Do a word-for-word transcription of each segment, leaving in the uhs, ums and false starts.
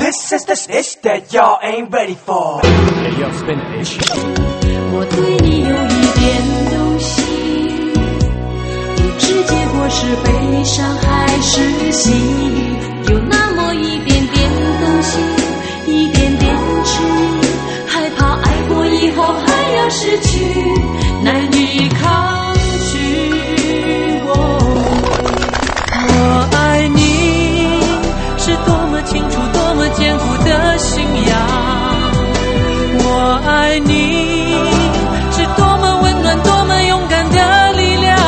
This is the stitch that y'all ain't ready for. Hey, yo, spin it. 我对你有一点动心，不知结果是悲伤还是喜，有那么一点点动心，一点点痴意，害怕爱过以后还要失去，难以抗拒。我爱你是多么清楚多么坚固的信仰，我爱你是多么温暖多么勇敢的力量，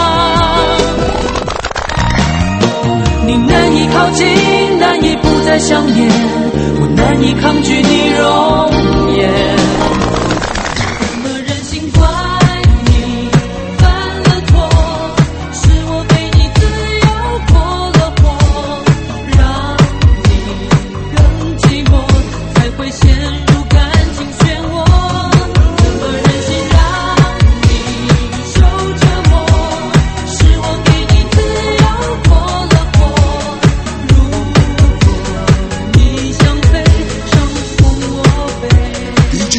你难以靠近难以不再想念，我难以抗拒你容颜，怎么忍心怪你犯了错，是我给你自由过了火，让你更寂寞才会陷入感情漩涡，怎么忍心让你受折磨，是我给你自由过了火，如果你想飞，伤痛我背。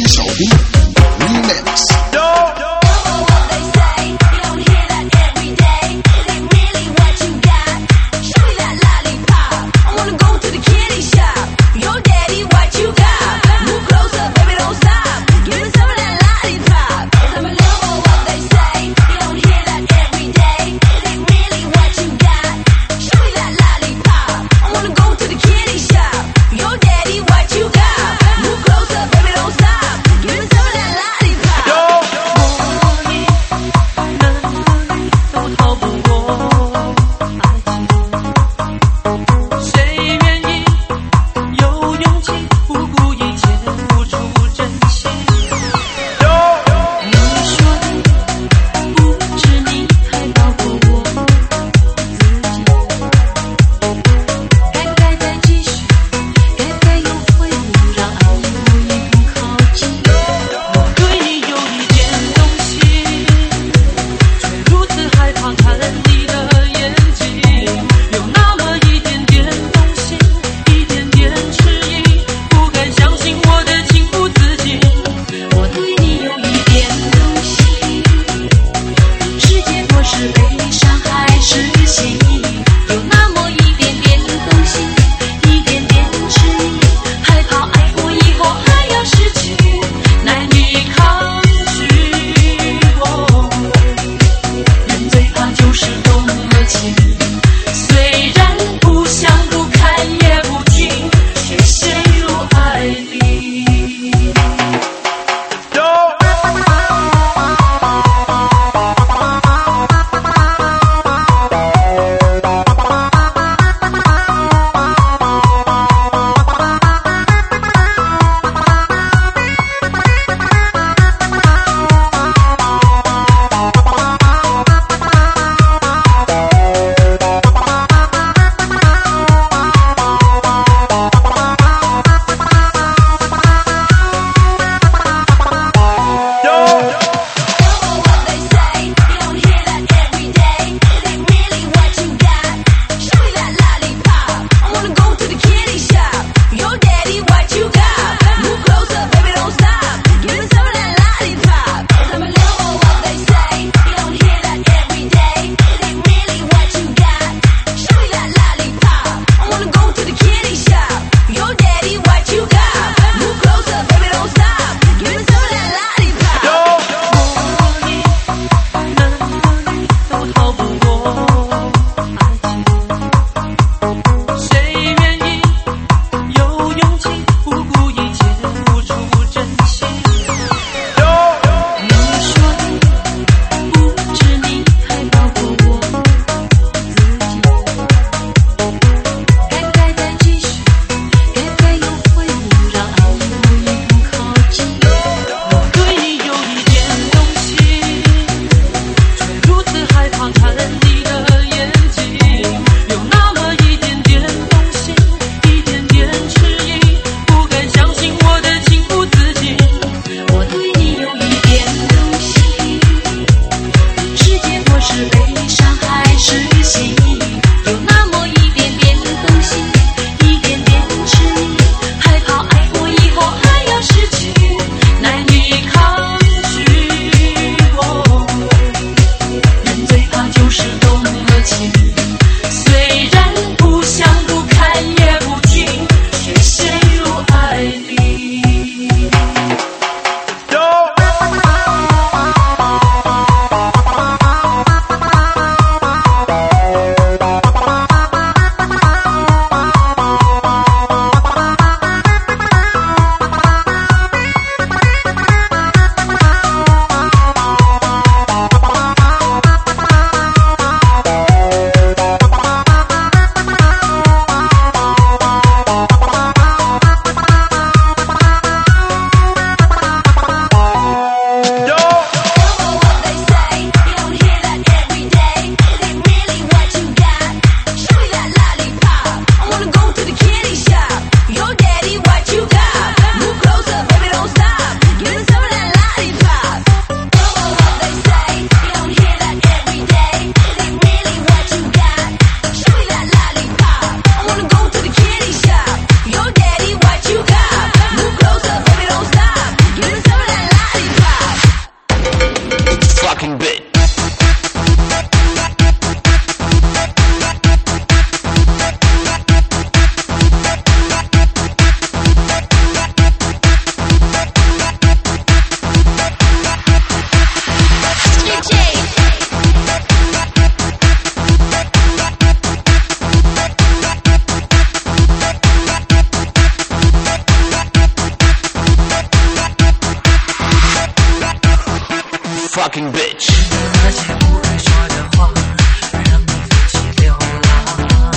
fucking bitch。 那些不该说的话，让你负气流浪。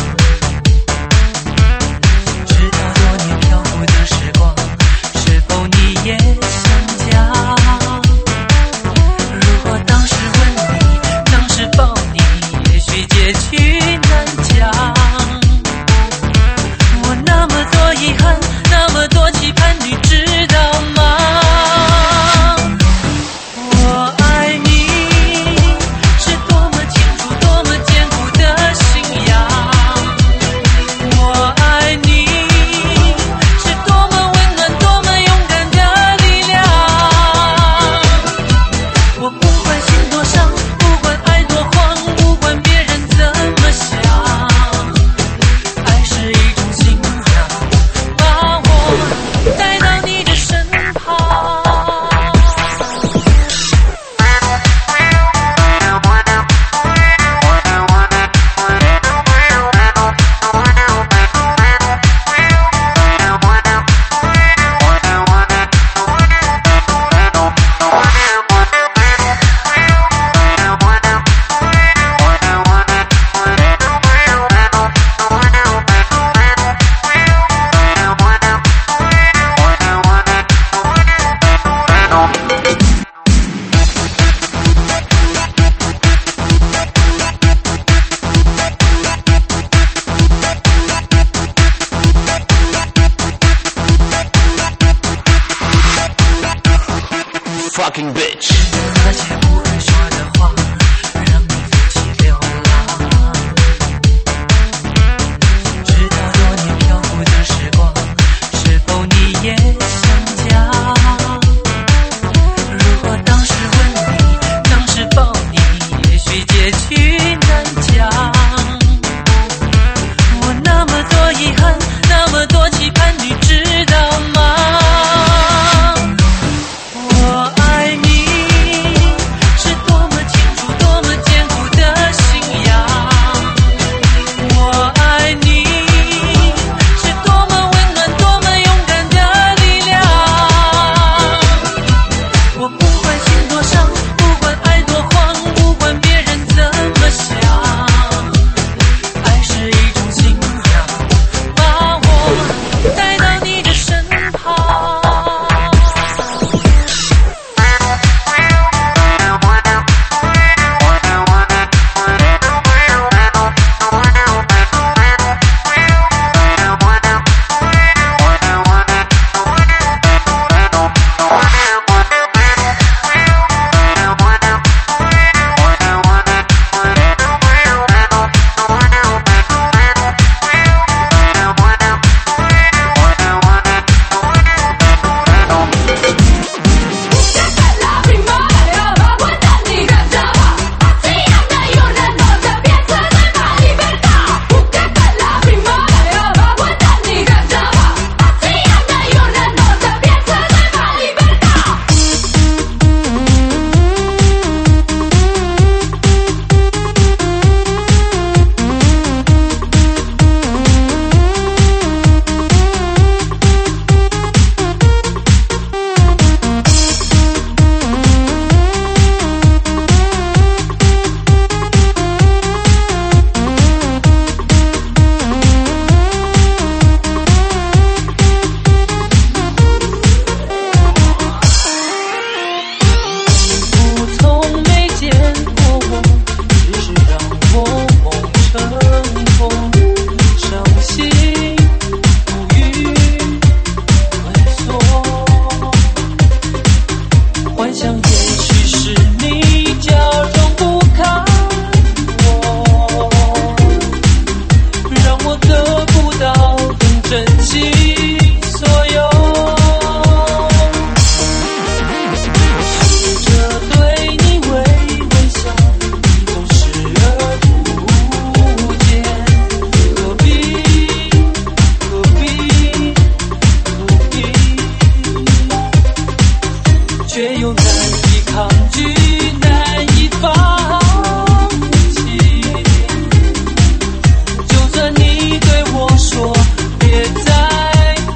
直到多年漂浮的时光，是否你也想家？如果当时吻你，当时抱你，也许结局难讲。我那么多遗憾，那么多期盼，你知道吗？我爱你是多么清楚，多么坚固的信仰。我爱你是多么温暖，多么勇敢的力量。我不管心多伤，不管爱多慌，不管别人怎么想，爱是一种信仰，把我带到你的身旁。 fucking bitch。 那些不该说的话，让你负气流浪。直到多年漂浮的时光，是否你也想家？如果当时吻你，当时抱你，也许结局难讲。我那么多遗憾，那么多期盼，你知道吗？我爱你是多么清楚，多么坚固的信仰。我爱你是多么温暖，多么勇敢的力量。我不管心多伤，不管爱多慌，不管别人怎么想，爱是一种信仰，把我带到你的身旁。别再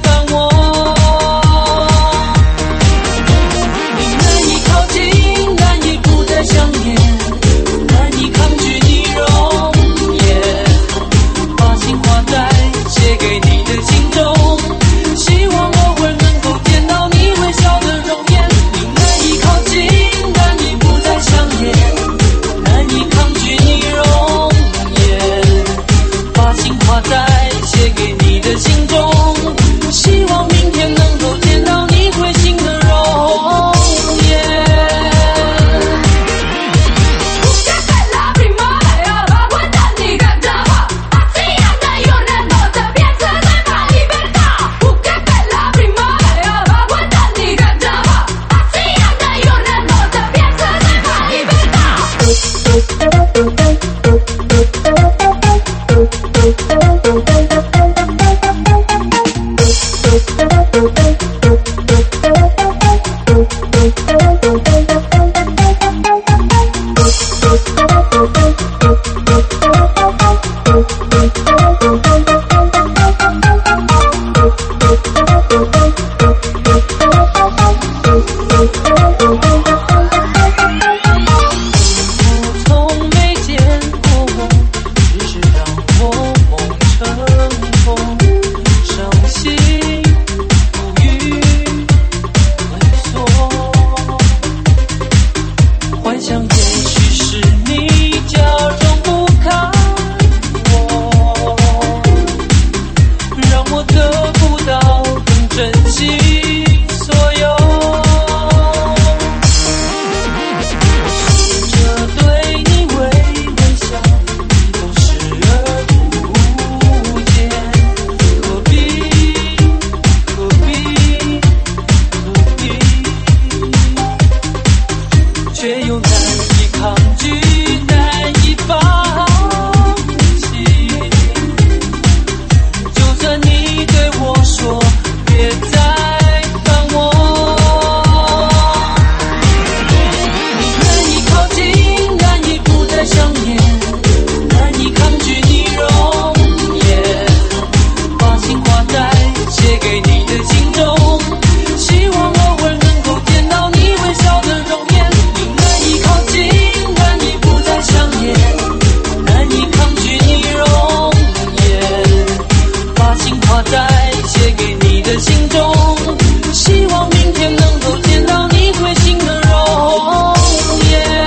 给你的心中，希望偶尔能够见到你微笑的容颜。你难以靠近，难以不再想念，我难以抗拒你容颜，把心画在写给你的心中，希望明天能够见到你会心的容颜。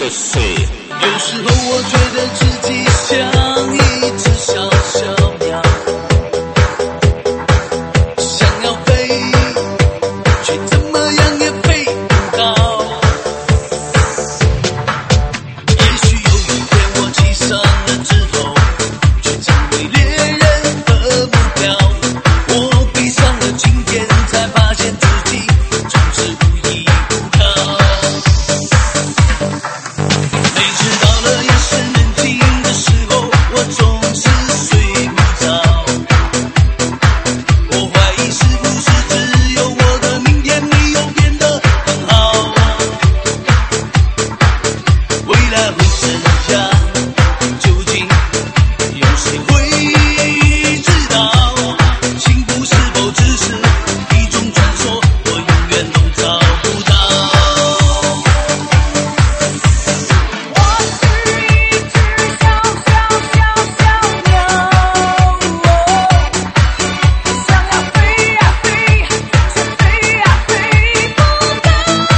Ecstasy。有时候我觉得自己像一只小小鸟，想要飞，却怎么样也飞不高。也许有一天我骑上了枝头，却成为猎人的目标。我闭上了今天，才发现自己总是无依无靠。每次到了夜深人静的时候，我总是睡不着。我怀疑是不是只有我的明天没有变得很好。未来会怎样？究竟有谁会知道？幸福是否只是一种传说？我永远都找不到。 我是一只小小小小鸟，想要飞呀飞，却飞呀飞不高。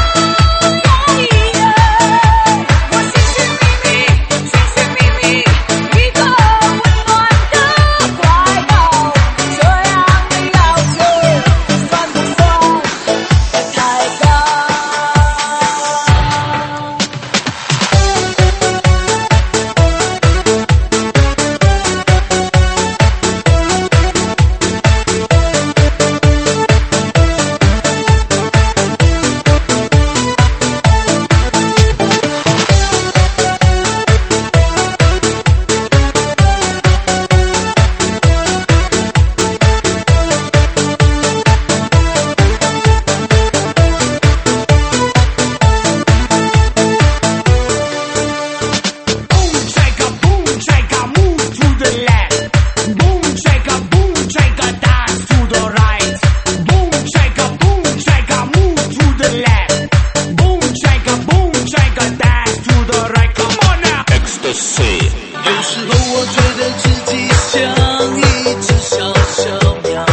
我寻寻觅觅，寻寻觅觅一个温暖的怀抱，这样的要求算不算太高？Boom shake boom shake move to the left. Boom shake boom shake dance to the right. Boom shake boom shake move to the left. Boom shake boom shake dance to the right. Come on now. Ecstasy。有时候我觉得自己像一只小小鸟，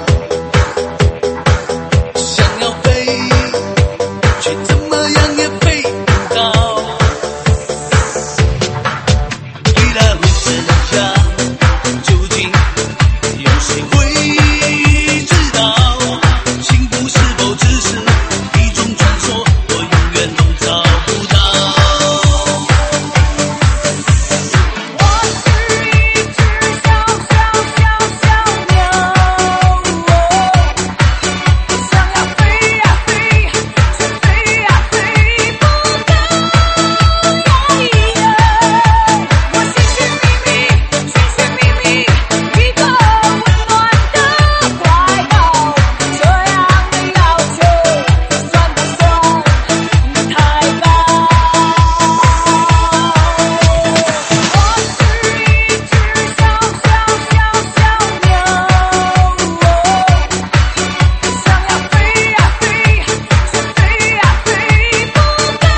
想要飞，却怎么样也飞不高。未来会怎样？究竟有谁会知道？幸福是否只是一种传说？我永远都找不到。 我是一只小小小小鸟，想要飞呀飞，却飞呀飞不高。我寻寻觅觅，寻寻觅觅一个温暖的怀抱，这样的要求算不算太高？我是一只小小小小鸟，想要飞呀飞，却飞呀飞不高。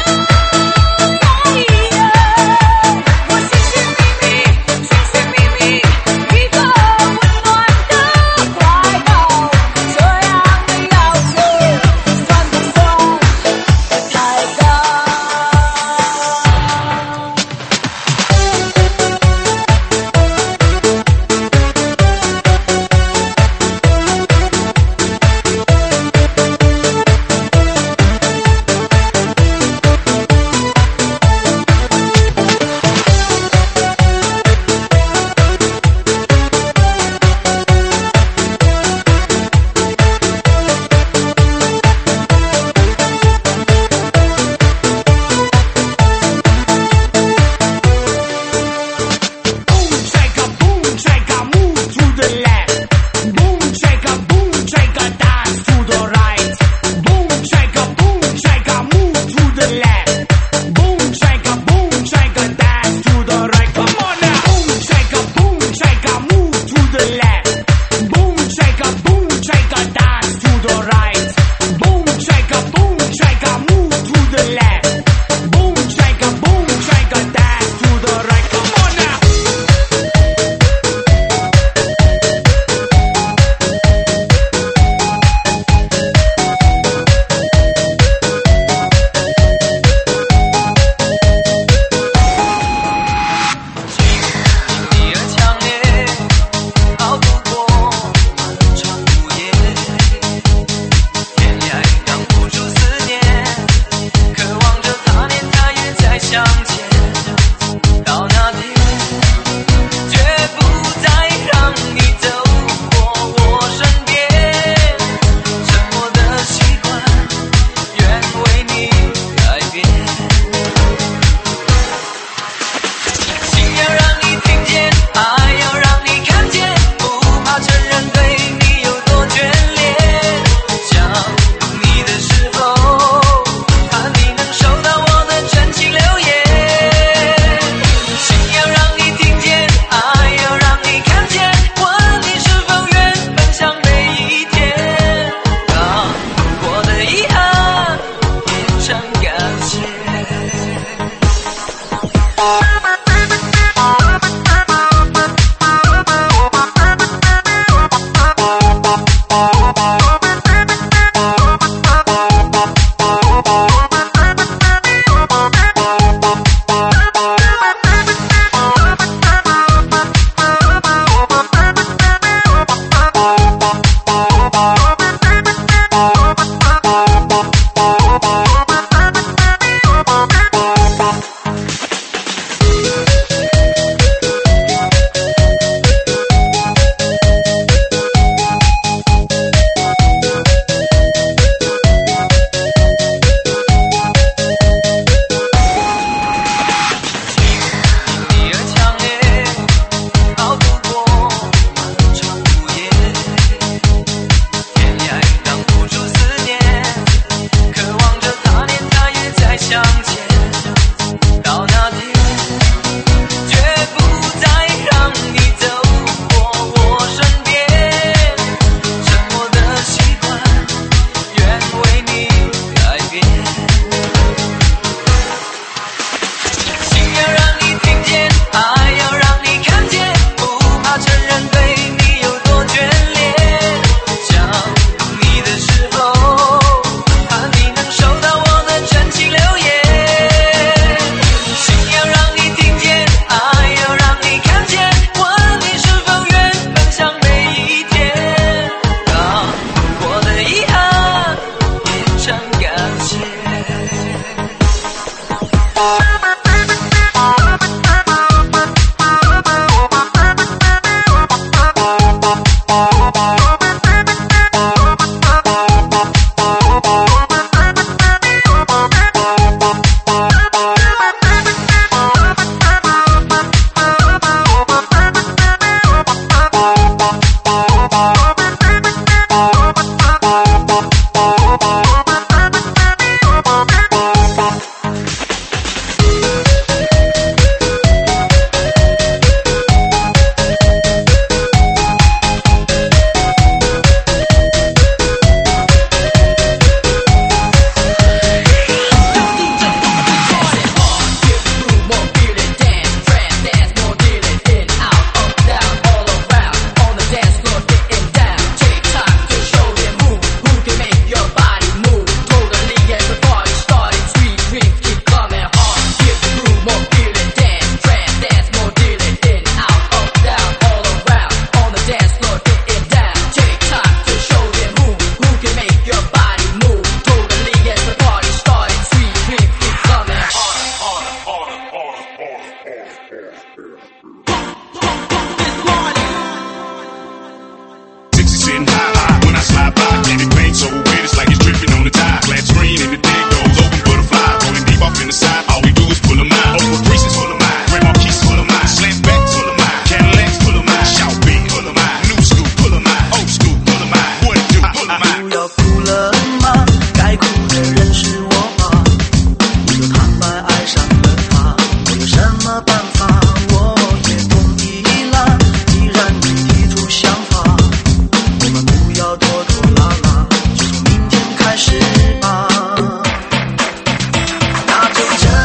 我寻寻觅觅，寻寻觅觅一个温暖的怀抱，这样的要求算不算太高？Boom shake boom shake move to the left. Boom shake boom shake dance to the right. Boom shake boom shake move to the left. Boom shake boom shake dance to the right. Come on now. Boom shake boom shake move to the left. Boom shake boom shake dance to the right. Boom shake boom shake move to the left. Boom shake boom shake dance to the right. Come on now. Sitting high, high when I slide by, and it paint so wet, it's like it's dripping on the tide. Flat screen and the deck goes open for the fly. Rolling deep off in the side, all we do is pull them out. Over creases full of mine, Red Marquis full of mine, slant back full of mine, Cadillacs full of mine, shout big full of mine, new school full of mine, old school full of mine, what it do full of mine. 不要哭了吗？该哭的人是我吗？我就坦白爱上了他，我有什么办法？我也同意了，既然你提出想法，我们不要拖拖拉拉，就从明天开始吧。那就这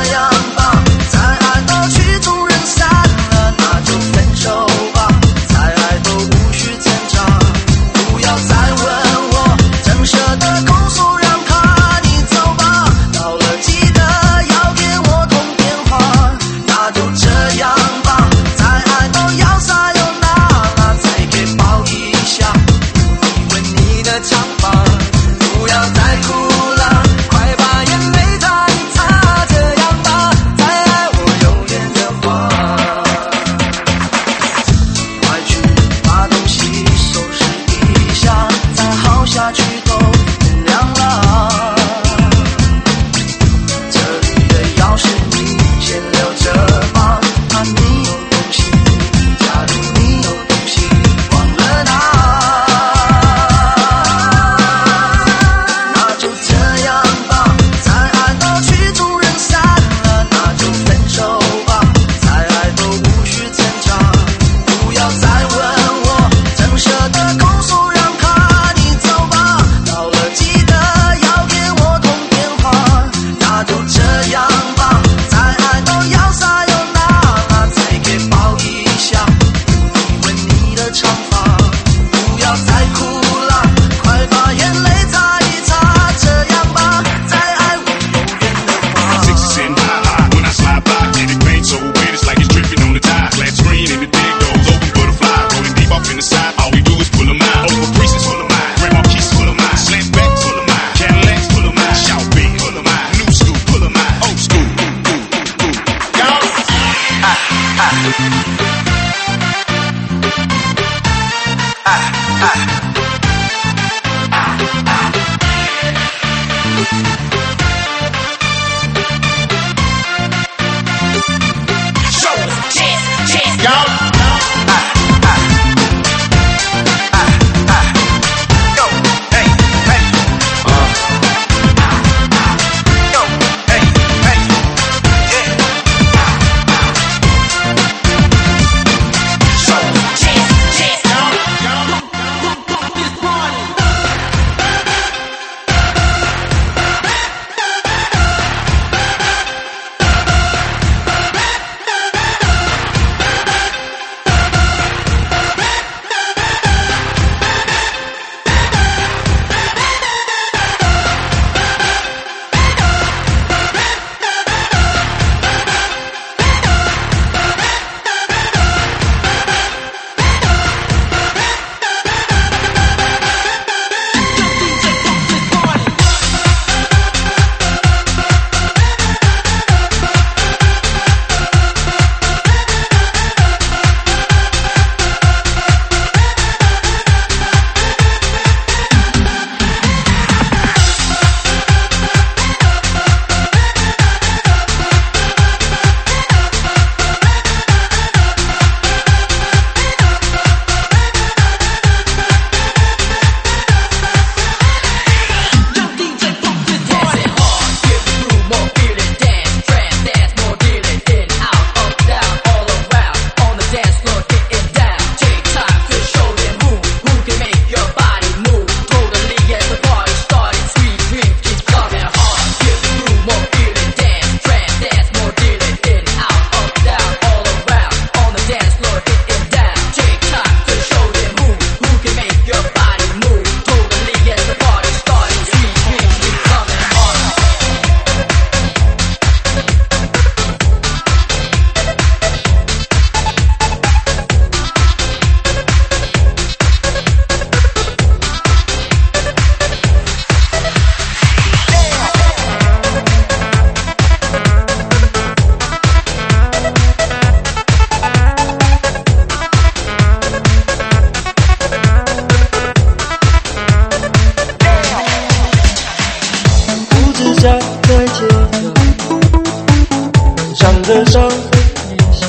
长得像微笑，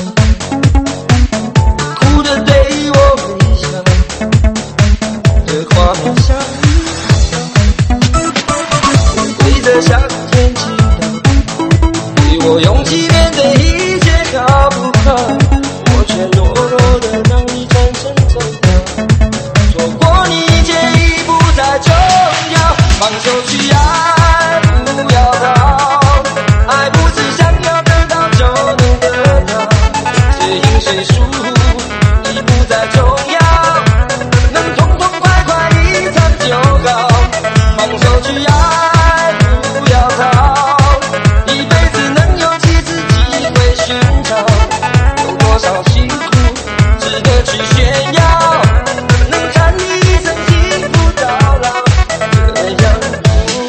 哭着对我微笑，这画面像跪着向天祈祷，给我勇气面对一切可不可，我却懦弱的让你转身走掉，错过你一切已不再重要，放手去爱，不要逃，爱不是想要得到就能得到，谁赢谁输已不再重要，能痛痛快快一场就好，放手去爱，不要逃，一辈子能有几次机会寻找，有多少辛苦值得去炫耀，能看你一生幸福到老，这样不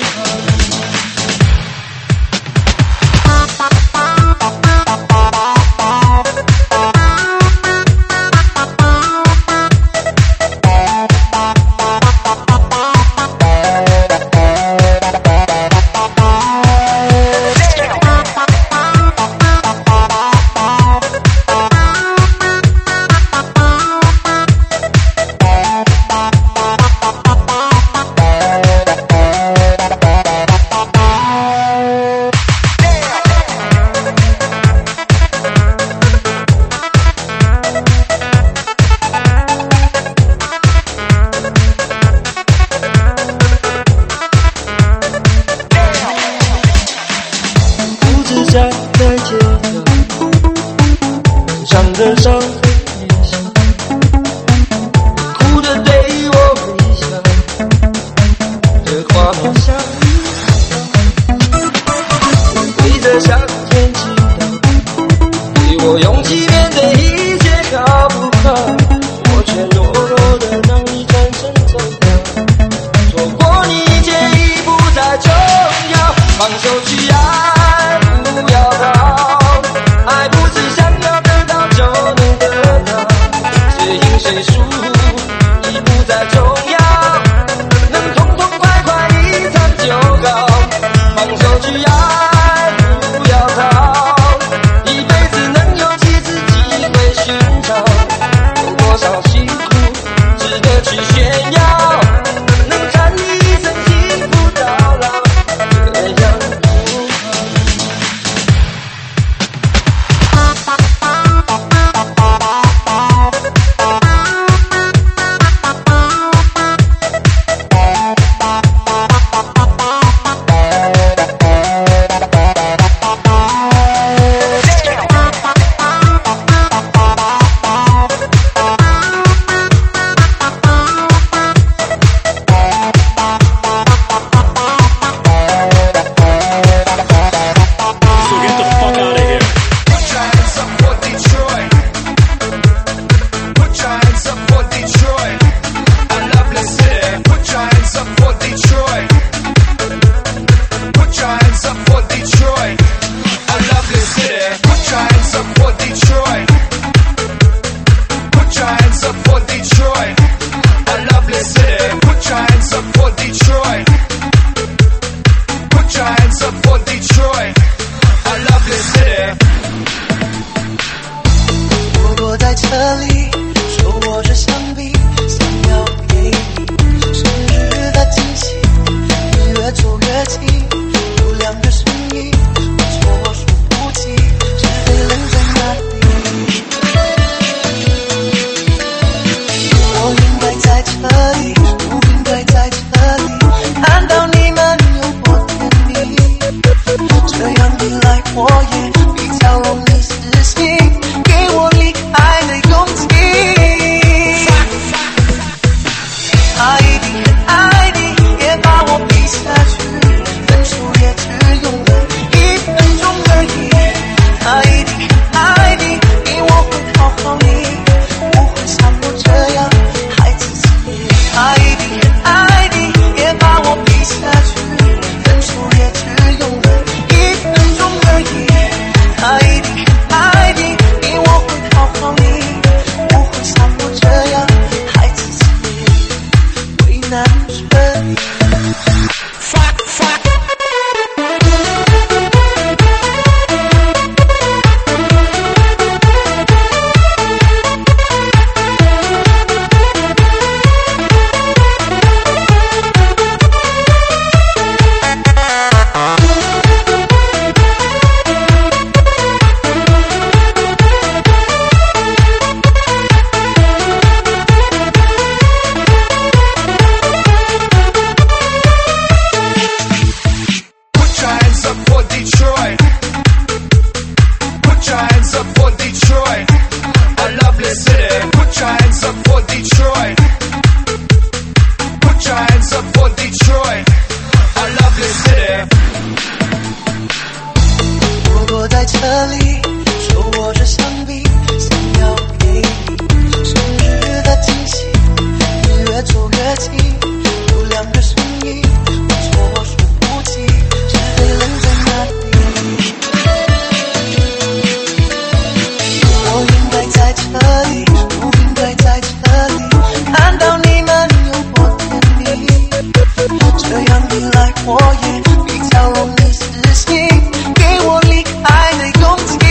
站在街头，长得像微笑，哭着对我微笑，这画面像跪着向天祈祷，给我勇气面对一切可不可，我却懦弱的让你转身走掉，错过你一切已不再重要，放手去爱，不要逃，爱不是想要得到就能得到，谁赢谁输已不再重要，能痛痛快快一场就好，放手去爱，不要逃，一辈子能有几次机会寻找，有多少辛苦值得去炫耀，能看你一生幸福到老，这样不他一定很爱你， 这里，手握着香槟，想要给你生日的惊喜。你越走越近，有两个声音，我措手不及，只得愣在那里。我应该在这里，不应该在这里，看到你们有多甜蜜，这样一来我也比较容易死心，给我离开的勇气。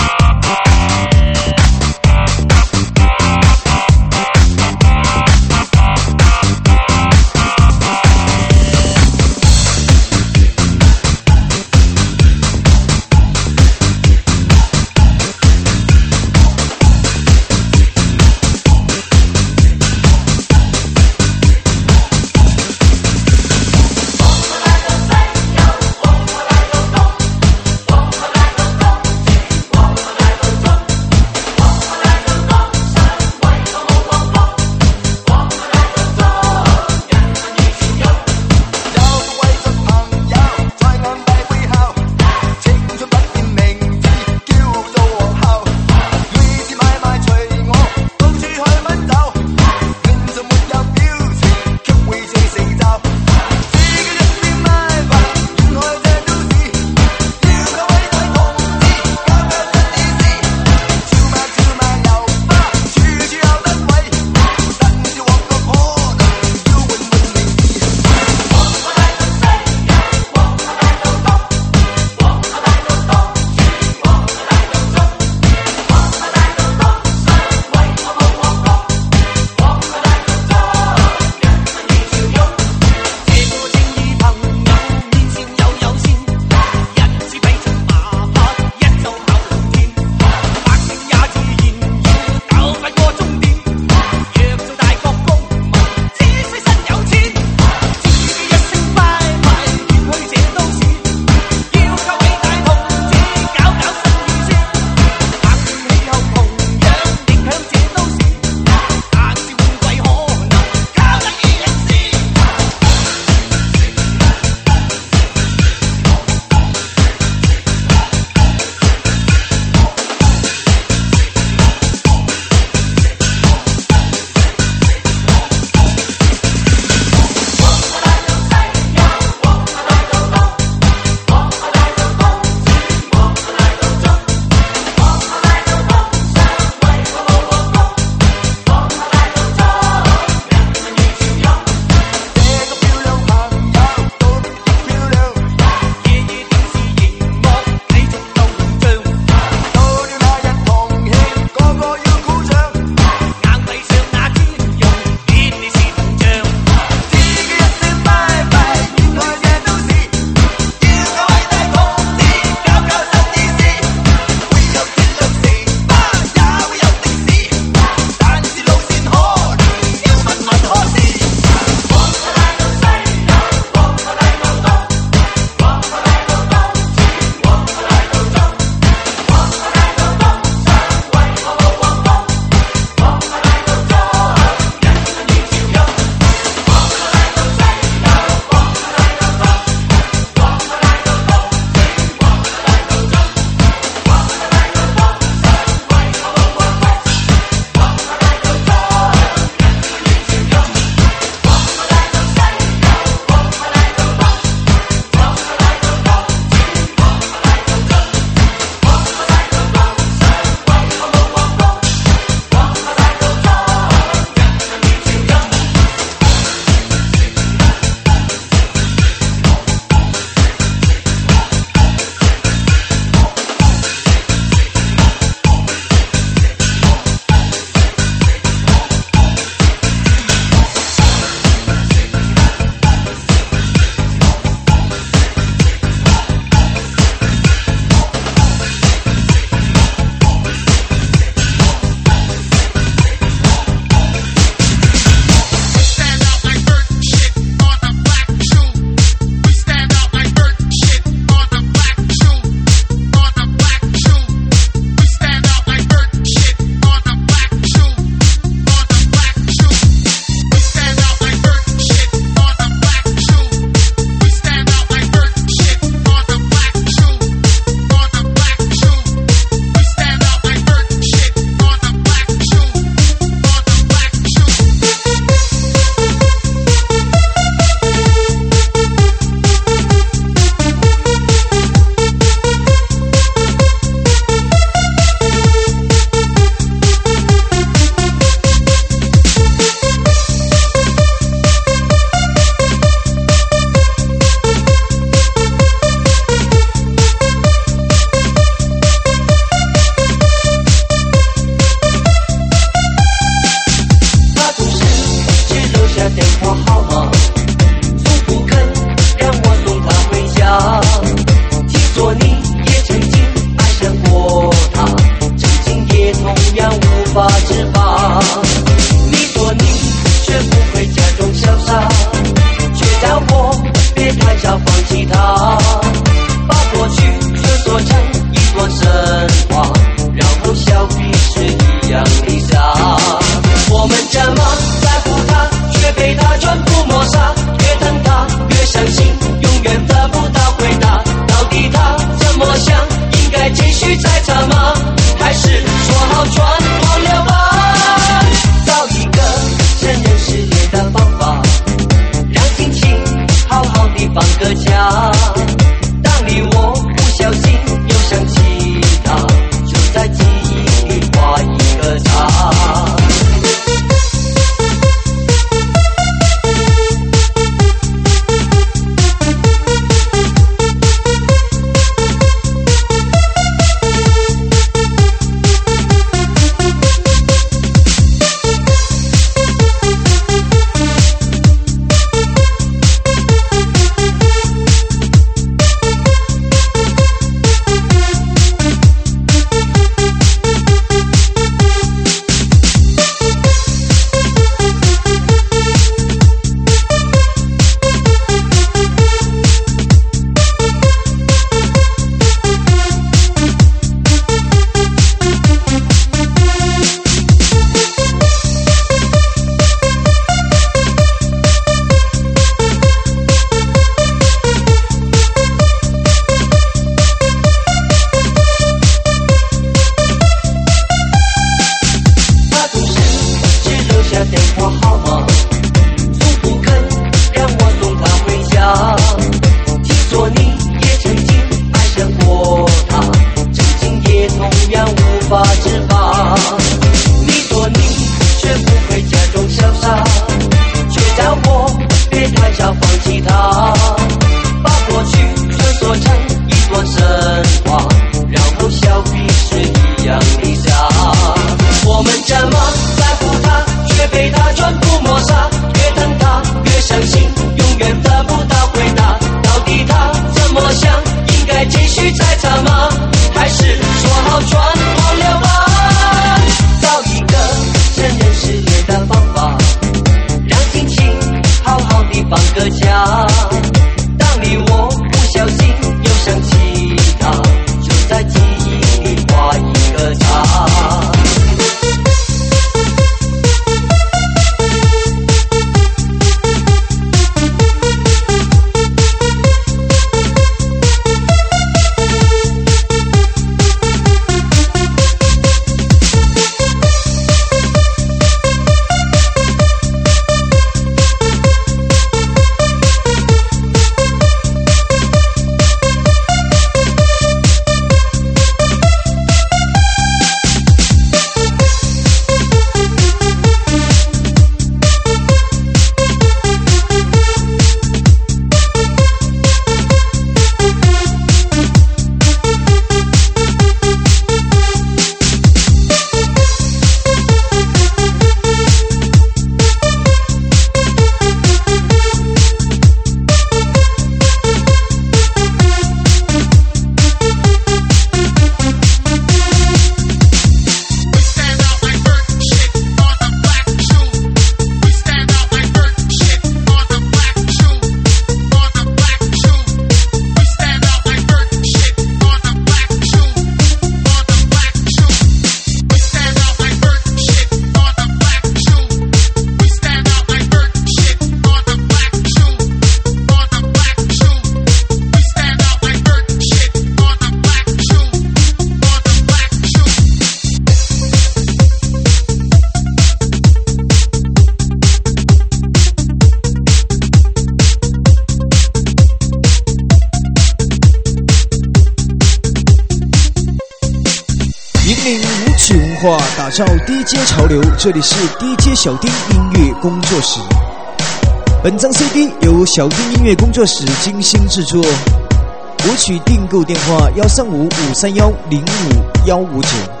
化，打造 D J 潮流。这里是 D J 小丁音乐工作室。本张 C D 由小丁音乐工作室精心制作。舞曲订购电话：幺三五五三幺零五幺五九。